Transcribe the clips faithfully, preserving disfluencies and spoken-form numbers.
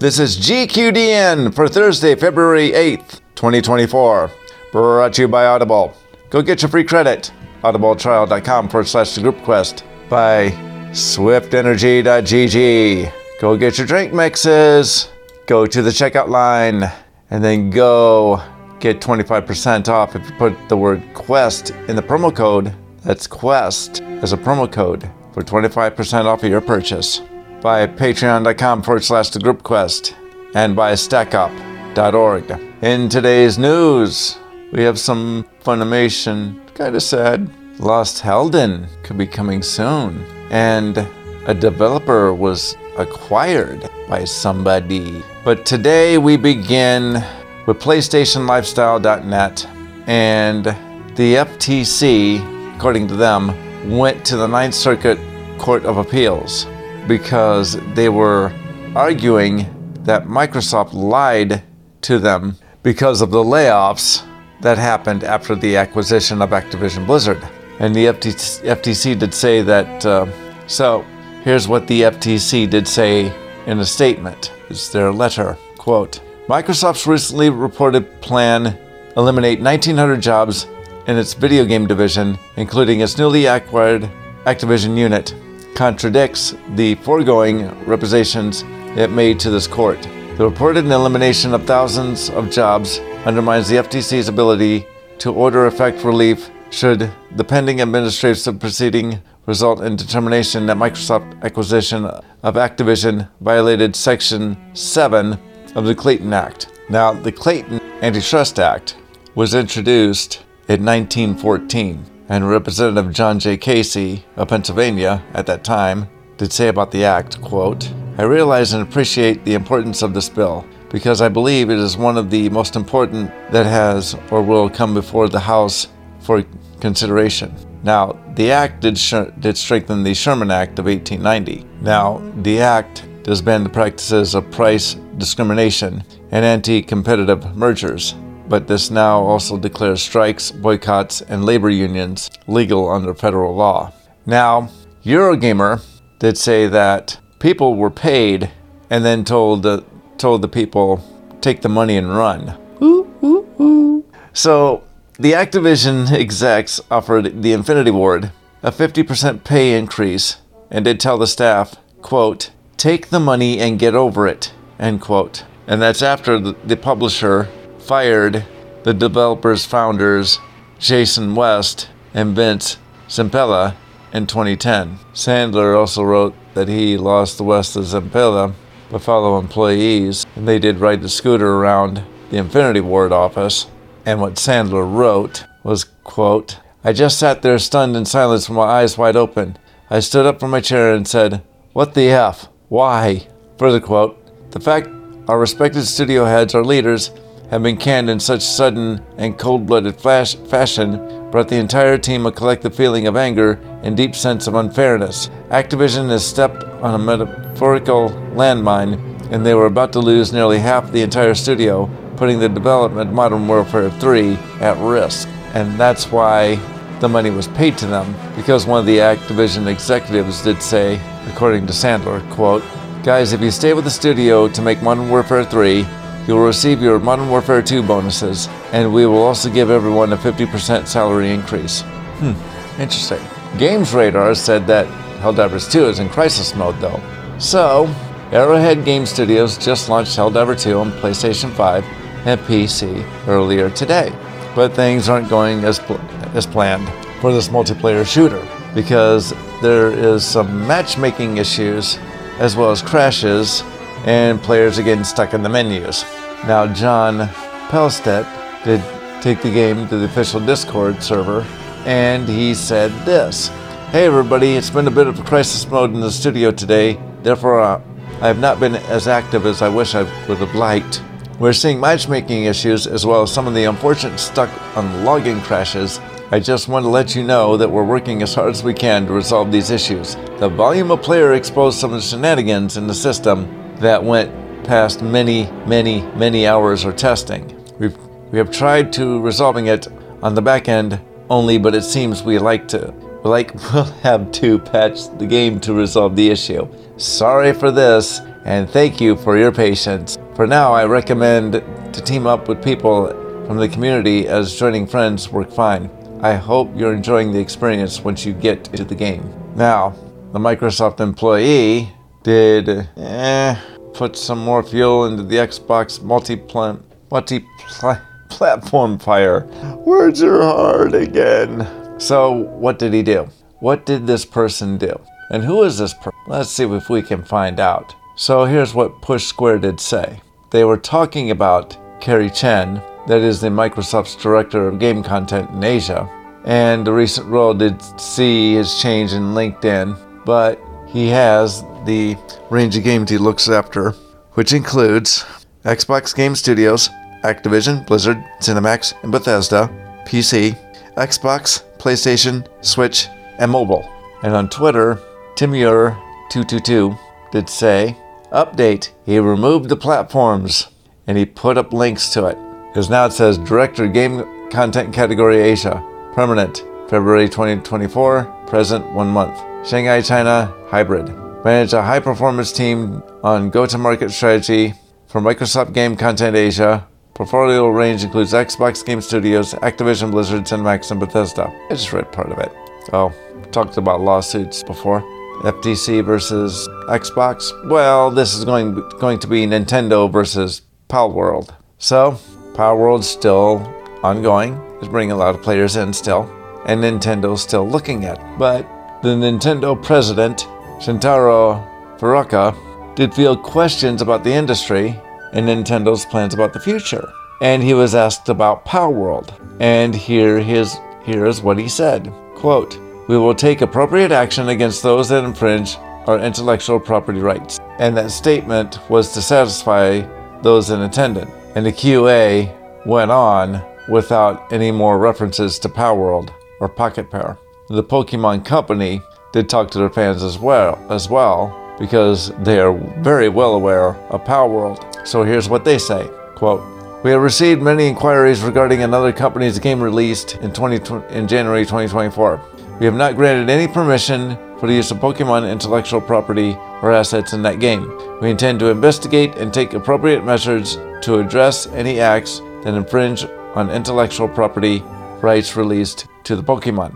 This is G Q D N for Thursday, February eighth, twenty twenty-four. Brought to you by Audible. Go get your free credit. audibletrial.com forward slash the group quest. By swiftenergy dot g g. Go get your drink mixes. Go to the checkout line. And then go get twenty-five percent off if you put the word quest in the promo code. That's quest as a promo code for twenty-five percent off of your purchase. By patreon.com forward slash the group quest. And by stackup dot org. In today's news, we have some Funimation, kind of sad. Lost Helden could be coming soon. And a developer was acquired by somebody. But today we begin with PlayStation Lifestyle dot net. And the F T C, according to them, went to the Ninth Circuit Court of Appeals because they were arguing that Microsoft lied to them because of the layoffs that happened after the acquisition of Activision Blizzard. And the F T C did say that, uh, so here's what the F T C did say in a statement. It's their letter, quote, Microsoft's recently reported plan eliminate nineteen hundred jobs in its video game division, including its newly acquired Activision unit, contradicts the foregoing representations it made to this court. The reported elimination of thousands of jobs undermines the F T C's ability to order effect relief should the pending administrative proceeding result in determination that Microsoft acquisition of Activision violated Section seven of the Clayton Act. Now, the Clayton Antitrust Act was introduced in nineteen fourteen, and Representative John J. Casey of Pennsylvania at that time did say about the act, quote, I realize and appreciate the importance of this bill because I believe it is one of the most important that has or will come before the House for consideration. Now, the act did, sh- did strengthen the Sherman Act of eighteen ninety. Now, the act does ban the practices of price discrimination and anti-competitive mergers, but this now also declares strikes, boycotts, and labor unions legal under federal law. Now, Eurogamer did say that people were paid and then told the, told the people, take the money and run. Ooh, ooh, ooh. So, the Activision execs offered the Infinity Ward a fifty percent pay increase and did tell the staff, quote, take the money and get over it, end quote. And that's after the, the publisher fired the developers' founders, Jason West and Vince Zampella, in twenty ten. Sandler also wrote that he lost the West of Zampella by fellow employees, and they did ride the scooter around the Infinity Ward office. And what Sandler wrote was, quote, I just sat there stunned in silence with my eyes wide open. I stood up from my chair and said, what the F? Why? Further quote, the fact our respected studio heads, our leaders, have been canned in such sudden and cold-blooded flash fashion brought the entire team a collective feeling of anger and deep sense of unfairness. Activision has stepped on a metaphorical landmine, and they were about to lose nearly half the entire studio, putting the development of Modern Warfare three at risk. And that's why the money was paid to them, because one of the Activision executives did say, according to Sandler, quote, guys, if you stay with the studio to make Modern Warfare three, you will receive your Modern Warfare two bonuses, and we will also give everyone a fifty percent salary increase. Hmm, interesting. Games Radar said that Helldivers two is in crisis mode though. So, Arrowhead Game Studios just launched Helldivers two on PlayStation five and P C earlier today. But things aren't going as, pl- as planned for this multiplayer shooter, because there is some matchmaking issues as well as crashes, and players are getting stuck in the menus. Now, John Pelstedt did take the game to the official Discord server, and he said this, hey everybody, it's been a bit of a crisis mode in the studio today, therefore uh, I have not been as active as I wish I would have liked. We're seeing matchmaking issues as well as some of the unfortunate stuck on login crashes. I just want to let you know that we're working as hard as we can to resolve these issues. The volume of player exposed some of the shenanigans in the system that went past many, many, many hours of testing. We've, we have tried to resolving it on the back end only, but it seems we like to, like we'll have to patch the game to resolve the issue. Sorry for this, and thank you for your patience. For now, I recommend to team up with people from the community, as joining friends work fine. I hope you're enjoying the experience once you get into the game. Now, the Microsoft employee did eh, put some more fuel into the Xbox multi-pla- multi-platform fire. Words are hard again. So, what did he do? What did this person do? And who is this person? Let's see if we can find out. So here's what Push Square did say. They were talking about Kerry Chen, that is the Microsoft's Director of Game Content in Asia, and the recent role did see his change in LinkedIn, but he has the range of games he looks after, which includes Xbox Game Studios, Activision, Blizzard, Cinemax, and Bethesda, P C, Xbox, PlayStation, Switch, and mobile. And on Twitter, Timur two two two did say, update, he removed the platforms, and he put up links to it. Because now it says Director Game Content Category Asia, permanent, February twenty twenty-four, present one month. Shanghai, China, hybrid. Manage a high-performance team on go-to-market strategy for Microsoft Game Content Asia. Portfolio range includes Xbox Game Studios, Activision, Blizzard, Cinemax, and Bethesda. I just read part of it. Oh, talked about lawsuits before. F T C versus Xbox. Well, this is going going to be Nintendo versus Palworld. So, Palworld's still ongoing. It's bringing a lot of players in still. And Nintendo's still looking at it. But the Nintendo president, Shintaro Furukawa, did field questions about the industry and Nintendo's plans about the future. And he was asked about Palworld. And here, his, here is what he said. Quote, we will take appropriate action against those that infringe our intellectual property rights. And that statement was to satisfy those in attendance. And the Q A went on without any more references to Palworld or Pocket Pair. The Pokemon Company did talk to their fans as well, as well because they are very well aware of Palworld. So here's what they say, quote, we have received many inquiries regarding another company's game released in, twenty, in January twenty twenty-four. We have not granted any permission for the use of Pokemon intellectual property or assets in that game. We intend to investigate and take appropriate measures to address any acts that infringe on intellectual property rights released to the Pokemon.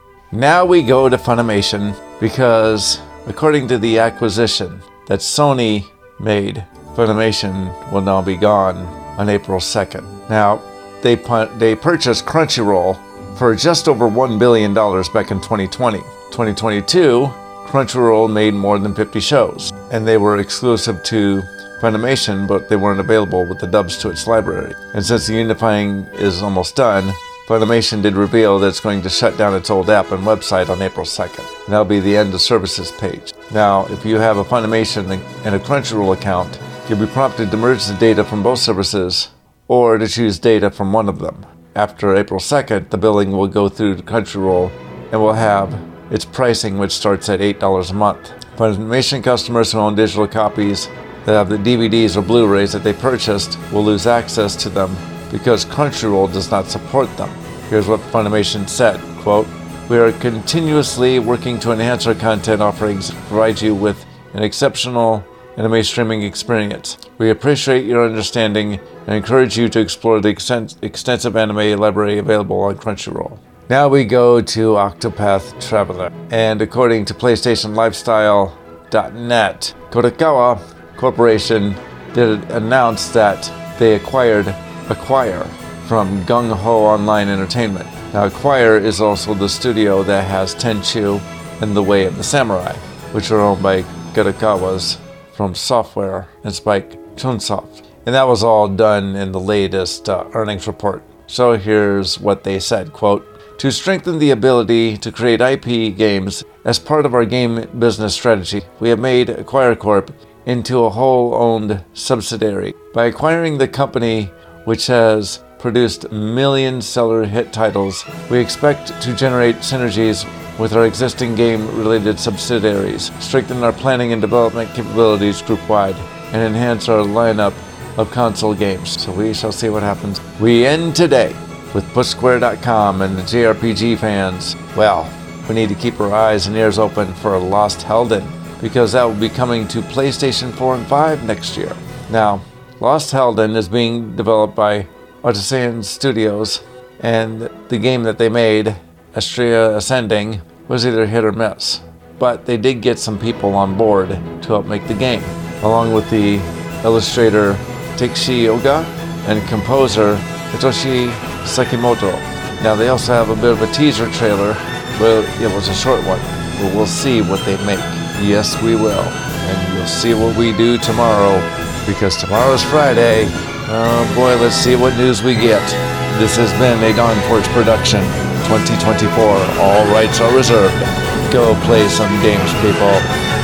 Now we go to Funimation because, according to the acquisition that Sony made, Funimation will now be gone on April second. Now, they they purchased Crunchyroll for just over one billion dollars back in twenty twenty. twenty twenty-two, Crunchyroll made more than fifty shows, and they were exclusive to Funimation, but they weren't available with the dubs to its library. And since the unifying is almost done, Funimation did reveal that it's going to shut down its old app and website on April second. And that'll be the end of services page. Now, if you have a Funimation and a Crunchyroll account, you'll be prompted to merge the data from both services or to choose data from one of them. After April second, the billing will go through to Crunchyroll and will have its pricing, which starts at eight dollars a month. Funimation customers who own digital copies that have the D V Ds or Blu-rays that they purchased will lose access to them because Crunchyroll does not support them. Here's what Funimation said, quote, we are continuously working to enhance our content offerings and provide you with an exceptional anime streaming experience. We appreciate your understanding and encourage you to explore the exten- extensive anime library available on Crunchyroll. Now we go to Octopath Traveler. And according to PlayStation Lifestyle dot net, Kadokawa Corporation did announce that they acquired Acquire from Gung Ho Online Entertainment. Now Acquire is also the studio that has Tenchu and The Way of the Samurai, which are owned by Kadokawa's From Software and Spike Chunsoft. And that was all done in the latest uh, earnings report. So here's what they said, quote, to strengthen the ability to create I P games as part of our game business strategy, we have made Acquire Corp into a whole-owned subsidiary. By acquiring the company, which has produced million-seller hit titles, we expect to generate synergies with our existing game-related subsidiaries, strengthen our planning and development capabilities group-wide, and enhance our lineup of console games. So we shall see what happens. We end today with Push Square dot com and the J R P G fans. Well, we need to keep our eyes and ears open for a Lost Helden. because that will be coming to PlayStation four and five next year. Now, Lost Helden is being developed by Artisan Studios, and the game that they made, Astria Ascending, was either hit or miss. But they did get some people on board to help make the game, along with the illustrator Takeshi Oga and composer Hitoshi Sekimoto. Now they also have a bit of a teaser trailer, but it was a short one. But we'll see what they make. Yes, we will. And you'll see what we do tomorrow, because tomorrow's Friday. Oh boy, let's see what news we get. This has been a Dawn Forge production, twenty twenty-four. All rights are reserved. Go play some games, people.